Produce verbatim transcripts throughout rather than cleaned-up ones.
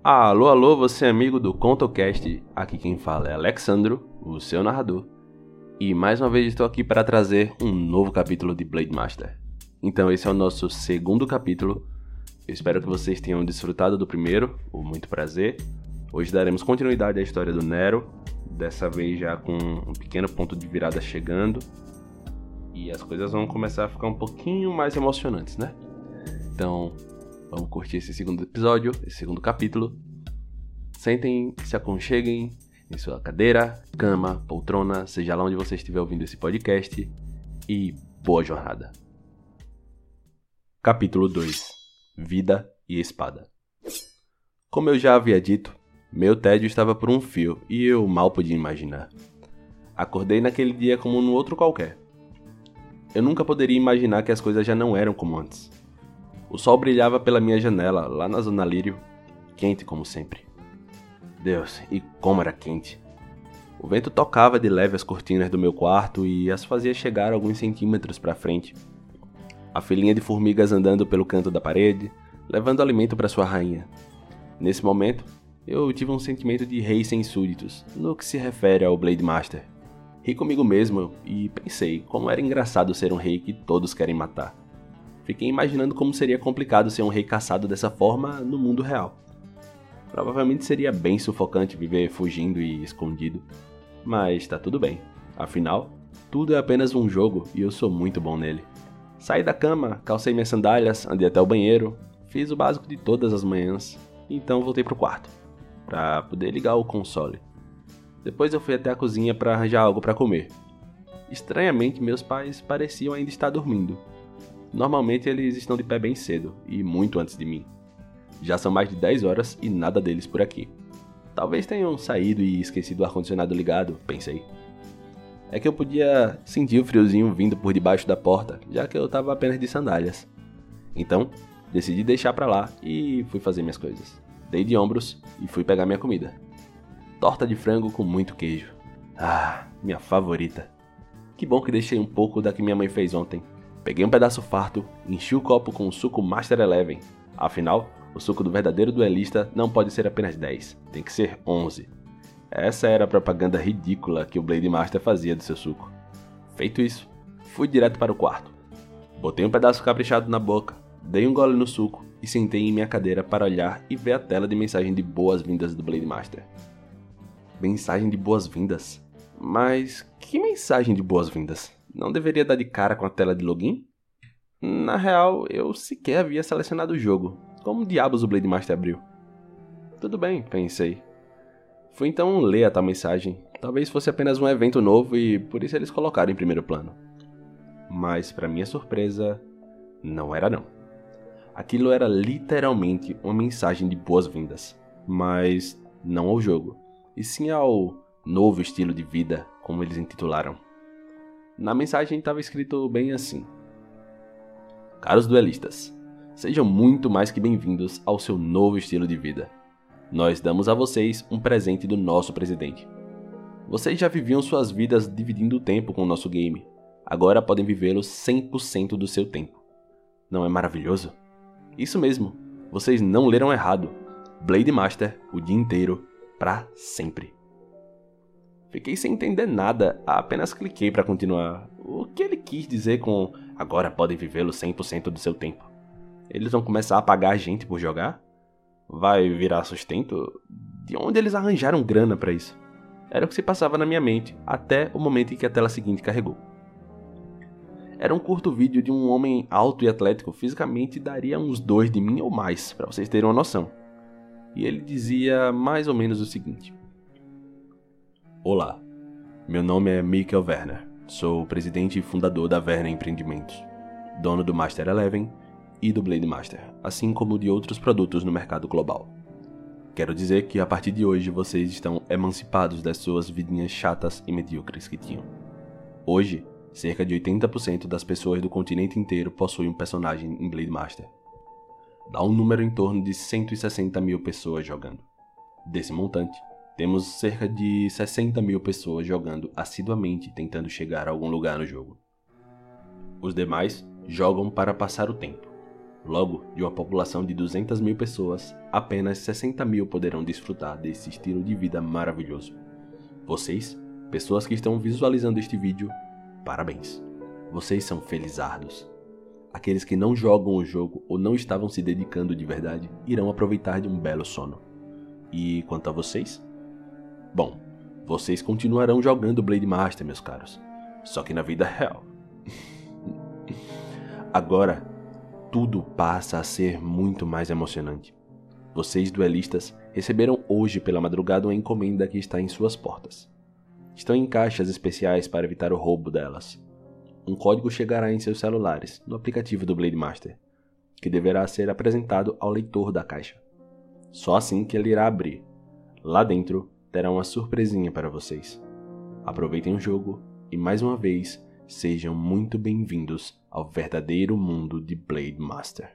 Alô, alô, você é amigo do ContoCast, aqui quem fala é Alexandro, o seu narrador. E mais uma vez estou aqui para trazer um novo capítulo de Blade Master. Então esse é o nosso segundo capítulo. Eu espero que vocês tenham desfrutado do primeiro, o muito prazer. Hoje daremos continuidade à história do Nero, dessa vez já com um pequeno ponto de virada chegando. E as coisas vão começar a ficar um pouquinho mais emocionantes, né? Então, vamos curtir esse segundo episódio, esse segundo capítulo. Sentem, se aconcheguem em sua cadeira, cama, poltrona, seja lá onde você estiver ouvindo esse podcast. E boa jornada. Capítulo dois. Vida e Espada. Como eu já havia dito, meu tédio estava por um fio e eu mal podia imaginar. Acordei naquele dia como no outro qualquer. Eu nunca poderia imaginar que as coisas já não eram como antes. O sol brilhava pela minha janela, lá na Zona Lírio, quente como sempre. Deus, e como era quente! O vento tocava de leve as cortinas do meu quarto e as fazia chegar alguns centímetros para frente. A filinha de formigas andando pelo canto da parede, levando alimento para sua rainha. Nesse momento, eu tive um sentimento de rei sem súditos, no que se refere ao Blade Master. Ri comigo mesmo e pensei como era engraçado ser um rei que todos querem matar. Fiquei imaginando como seria complicado ser um rei caçado dessa forma no mundo real. Provavelmente seria bem sufocante viver fugindo e escondido. Mas tá tudo bem. Afinal, tudo é apenas um jogo e eu sou muito bom nele. Saí da cama, calcei minhas sandálias, andei até o banheiro, fiz o básico de todas as manhãs, e então voltei pro quarto, pra poder ligar o console. Depois eu fui até a cozinha pra arranjar algo pra comer. Estranhamente, meus pais pareciam ainda estar dormindo. Normalmente eles estão de pé bem cedo, e muito antes de mim. Já são mais de dez horas e nada deles por aqui. Talvez tenham saído e esquecido o ar-condicionado ligado, pensei. É que eu podia sentir o friozinho vindo por debaixo da porta, já que eu estava apenas de sandálias. Então, decidi deixar pra lá e fui fazer minhas coisas. Dei de ombros e fui pegar minha comida. Torta de frango com muito queijo. Ah, minha favorita. Que bom que deixei um pouco da que minha mãe fez ontem. Peguei um pedaço farto, enchi o copo com o suco Master Eleven. Afinal, o suco do verdadeiro duelista não pode ser apenas dez, tem que ser onze. Essa era a propaganda ridícula que o Blade Master fazia do seu suco. Feito isso, fui direto para o quarto. Botei um pedaço caprichado na boca, dei um gole no suco e sentei em minha cadeira para olhar e ver a tela de mensagem de boas-vindas do Blade Master. Mensagem de boas-vindas? Mas que mensagem de boas-vindas? Não deveria dar de cara com a tela de login? Na real, eu sequer havia selecionado o jogo. Como diabos o Blade Master abriu? Tudo bem, pensei. Fui então ler a tal mensagem. Talvez fosse apenas um evento novo e por isso eles colocaram em primeiro plano. Mas, para minha surpresa, não era não. Aquilo era literalmente uma mensagem de boas-vindas. Mas não ao jogo, e sim ao novo estilo de vida, como eles intitularam. Na mensagem estava escrito bem assim: Caros duelistas, sejam muito mais que bem-vindos ao seu novo estilo de vida. Nós damos a vocês um presente do nosso presidente. Vocês já viviam suas vidas dividindo o tempo com o nosso game. Agora podem vivê-lo cem por cento do seu tempo. Não é maravilhoso? Isso mesmo, vocês não leram errado. Blade Master o dia inteiro, pra sempre. Fiquei sem entender nada, apenas cliquei para continuar. O que ele quis dizer com agora podem vivê-lo cem por cento do seu tempo? Eles vão começar a pagar a gente por jogar? Vai virar sustento? De onde eles arranjaram grana para isso? Era o que se passava na minha mente, até o momento em que a tela seguinte carregou. Era um curto vídeo de um homem alto e atlético, fisicamente daria uns dois de mim ou mais, para vocês terem uma noção. E ele dizia mais ou menos o seguinte: Olá, meu nome é Mikkel Werner, sou o presidente e fundador da Werner Empreendimentos, dono do Master Eleven e do Blade Master, assim como de outros produtos no mercado global. Quero dizer que a partir de hoje vocês estão emancipados das suas vidinhas chatas e medíocres que tinham. Hoje, cerca de oitenta por cento das pessoas do continente inteiro possuem um personagem em Blade Master. Dá um número em torno de cento e sessenta mil pessoas jogando. Desse montante, temos cerca de sessenta mil pessoas jogando assiduamente tentando chegar a algum lugar no jogo. Os demais jogam para passar o tempo. Logo, de uma população de duzentas mil pessoas, apenas sessenta mil poderão desfrutar desse estilo de vida maravilhoso. Vocês, pessoas que estão visualizando este vídeo, parabéns. Vocês são felizardos. Aqueles que não jogam o jogo ou não estavam se dedicando de verdade, irão aproveitar de um belo sono. E quanto a vocês? Bom, vocês continuarão jogando Blade Master, meus caros. Só que na vida real. Agora, tudo passa a ser muito mais emocionante. Vocês duelistas receberam hoje pela madrugada uma encomenda que está em suas portas. Estão em caixas especiais para evitar o roubo delas. Um código chegará em seus celulares, no aplicativo do Blade Master, que deverá ser apresentado ao leitor da caixa. Só assim que ele irá abrir. Lá dentro, terá uma surpresinha para vocês. Aproveitem o jogo e, mais uma vez, sejam muito bem-vindos ao verdadeiro mundo de Blade Master.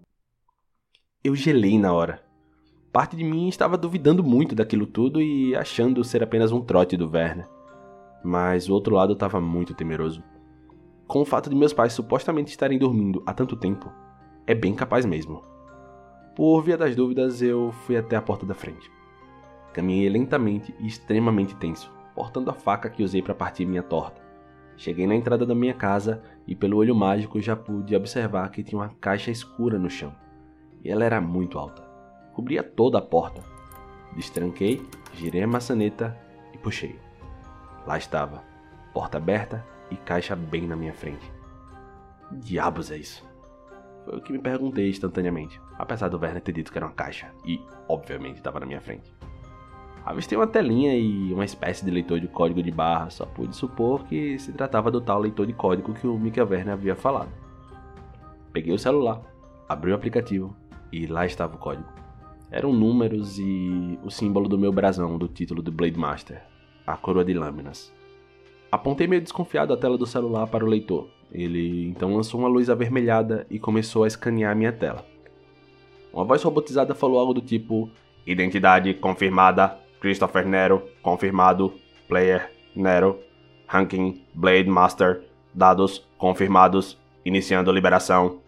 Eu gelei na hora. Parte de mim estava duvidando muito daquilo tudo e achando ser apenas um trote do Werner. Mas o outro lado estava muito temeroso. Com o fato de meus pais supostamente estarem dormindo há tanto tempo, é bem capaz mesmo. Por via das dúvidas, eu fui até a porta da frente. Caminhei lentamente e extremamente tenso, portando a faca que usei para partir minha torta. Cheguei na entrada da minha casa e pelo olho mágico já pude observar que tinha uma caixa escura no chão. E ela era muito alta. Cobria toda a porta. Destranquei, girei a maçaneta e puxei. Lá estava, porta aberta e caixa bem na minha frente. Que diabos é isso? Foi o que me perguntei instantaneamente, apesar do Werner ter dito que era uma caixa e, obviamente, estava na minha frente. Avistei uma telinha e uma espécie de leitor de código de barra, só pude supor que se tratava do tal leitor de código que o Mika Werner havia falado. Peguei o celular, abri o aplicativo e lá estava o código. Eram números e o símbolo do meu brasão do título do Blade Master, a coroa de lâminas. Apontei meio desconfiado a tela do celular para o leitor. Ele então lançou uma luz avermelhada e começou a escanear minha tela. Uma voz robotizada falou algo do tipo: identidade confirmada, Christopher Nero, confirmado, player, Nero, ranking, Blade Master, dados confirmados, iniciando liberação.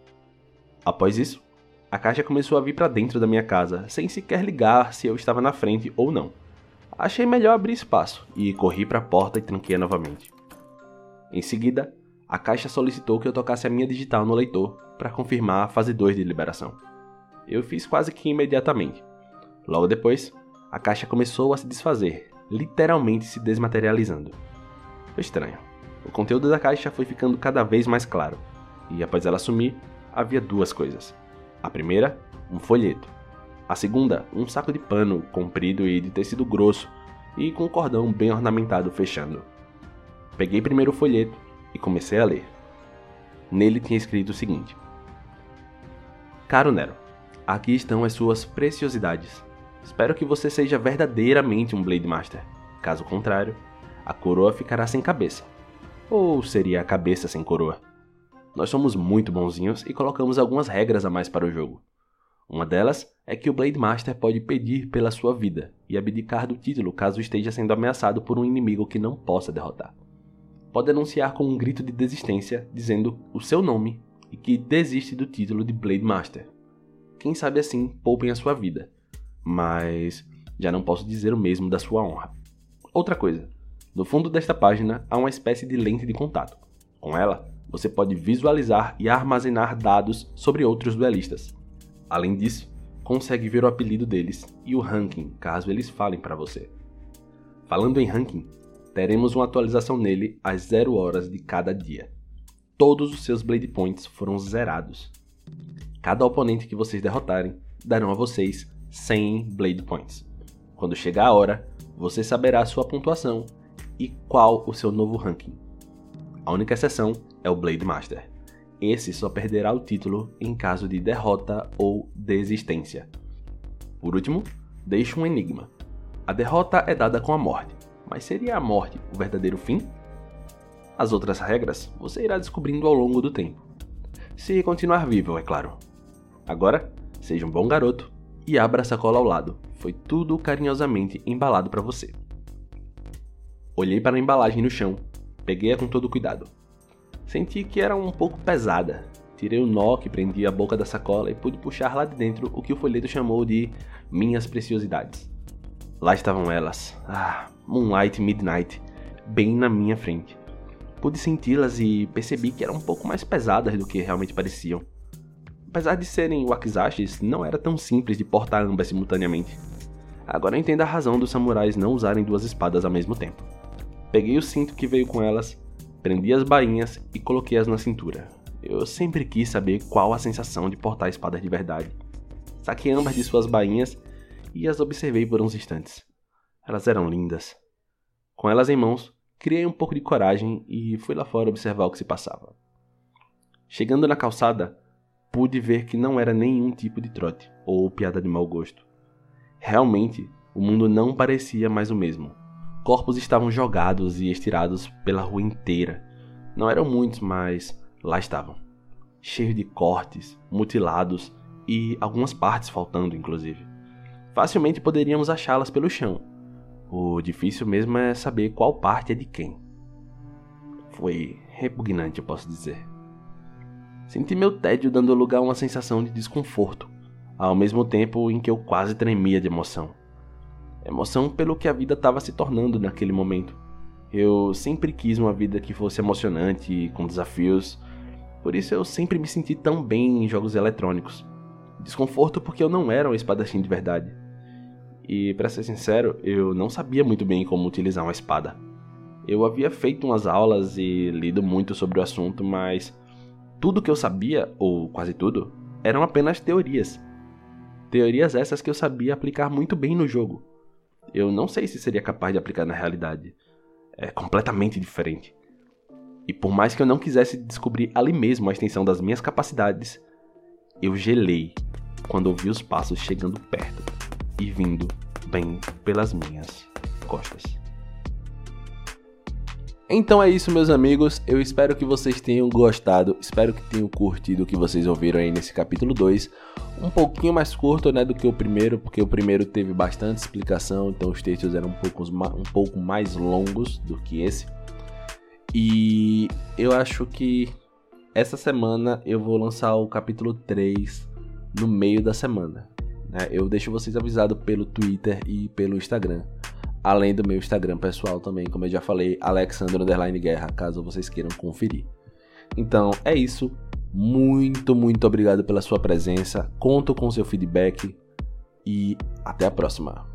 Após isso, a caixa começou a vir para dentro da minha casa, sem sequer ligar se eu estava na frente ou não. Achei melhor abrir espaço e corri para a porta e tranquei novamente. Em seguida, a caixa solicitou que eu tocasse a minha digital no leitor para confirmar a fase dois de liberação. Eu fiz quase que imediatamente. Logo depois, a caixa começou a se desfazer, literalmente se desmaterializando. Foi estranho. O conteúdo da caixa foi ficando cada vez mais claro, e após ela sumir, havia duas coisas. A primeira, um folheto. A segunda, um saco de pano comprido e de tecido grosso e com um cordão bem ornamentado fechando. Peguei primeiro o folheto e comecei a ler. Nele tinha escrito o seguinte: Caro Nero, aqui estão as suas preciosidades. Espero que você seja verdadeiramente um Blade Master. Caso contrário, a coroa ficará sem cabeça. Ou seria a cabeça sem coroa? Nós somos muito bonzinhos e colocamos algumas regras a mais para o jogo. Uma delas é que o Blade Master pode pedir pela sua vida e abdicar do título caso esteja sendo ameaçado por um inimigo que não possa derrotar. Pode anunciar com um grito de desistência, dizendo o seu nome e que desiste do título de Blade Master. Quem sabe assim poupem a sua vida, mas já não posso dizer o mesmo da sua honra. Outra coisa, no fundo desta página há uma espécie de lente de contato. Com ela, você pode visualizar e armazenar dados sobre outros duelistas. Além disso, consegue ver o apelido deles e o ranking, caso eles falem para você. Falando em ranking, teremos uma atualização nele às zero horas de cada dia. Todos os seus Blade Points foram zerados. Cada oponente que vocês derrotarem darão a vocês cem Blade Points. Quando chegar a hora, você saberá sua pontuação e qual o seu novo ranking. A única exceção é o Blade Master. Esse só perderá o título em caso de derrota ou desistência. Por último, deixo um enigma. A derrota é dada com a morte, mas seria a morte o verdadeiro fim? As outras regras você irá descobrindo ao longo do tempo. Se continuar vivo, é claro. Agora, seja um bom garoto e abra a sacola ao lado. Foi tudo carinhosamente embalado para você. Olhei para a embalagem no chão, peguei-a com todo cuidado. Senti que era um pouco pesada, tirei o nó que prendia a boca da sacola e pude puxar lá de dentro o que o folheto chamou de minhas preciosidades. Lá estavam elas, ah, Moonlight e Midnight, bem na minha frente. Pude senti-las e percebi que eram um pouco mais pesadas do que realmente pareciam. Apesar de serem wakizashis, não era tão simples de portar ambas simultaneamente. Agora eu entendo a razão dos samurais não usarem duas espadas ao mesmo tempo. Peguei o cinto que veio com elas, prendi as bainhas e coloquei-as na cintura. Eu sempre quis saber qual a sensação de portar espadas de verdade. Saquei ambas de suas bainhas e as observei por uns instantes. Elas eram lindas. Com elas em mãos, criei um pouco de coragem e fui lá fora observar o que se passava. Chegando na calçada, pude ver que não era nenhum tipo de trote ou piada de mau gosto. Realmente, o mundo não parecia mais o mesmo. Corpos estavam jogados e estirados pela rua inteira. Não eram muitos, mas lá estavam. Cheios de cortes, mutilados e algumas partes faltando, inclusive. Facilmente poderíamos achá-las pelo chão. O difícil mesmo é saber qual parte é de quem. Foi repugnante, eu posso dizer. Senti meu tédio dando lugar a uma sensação de desconforto, ao mesmo tempo em que eu quase tremia de emoção. Emoção pelo que a vida estava se tornando naquele momento. Eu sempre quis uma vida que fosse emocionante e com desafios, por isso eu sempre me senti tão bem em jogos eletrônicos. Desconforto porque eu não era um espadachim de verdade. E, pra ser sincero, eu não sabia muito bem como utilizar uma espada. Eu havia feito umas aulas e lido muito sobre o assunto, mas tudo que eu sabia, ou quase tudo, eram apenas teorias. Teorias essas que eu sabia aplicar muito bem no jogo. Eu não sei se seria capaz de aplicar na realidade. É completamente diferente. E por mais que eu não quisesse descobrir ali mesmo a extensão das minhas capacidades, eu gelei quando ouvi os passos chegando perto e vindo bem pelas minhas costas. Então é isso, meus amigos, eu espero que vocês tenham gostado, espero que tenham curtido o que vocês ouviram aí nesse capítulo dois, um pouquinho mais curto, né, do que o primeiro, porque o primeiro teve bastante explicação, então os textos eram um pouco, um pouco mais longos do que esse, e eu acho que essa semana eu vou lançar o capítulo três no meio da semana, né? Eu deixo vocês avisados pelo Twitter e pelo Instagram. Além do meu Instagram pessoal também, como eu já falei, Alexandre underline Guerra, caso vocês queiram conferir. Então, é isso. Muito, muito obrigado pela sua presença. Conto com seu feedback e até a próxima.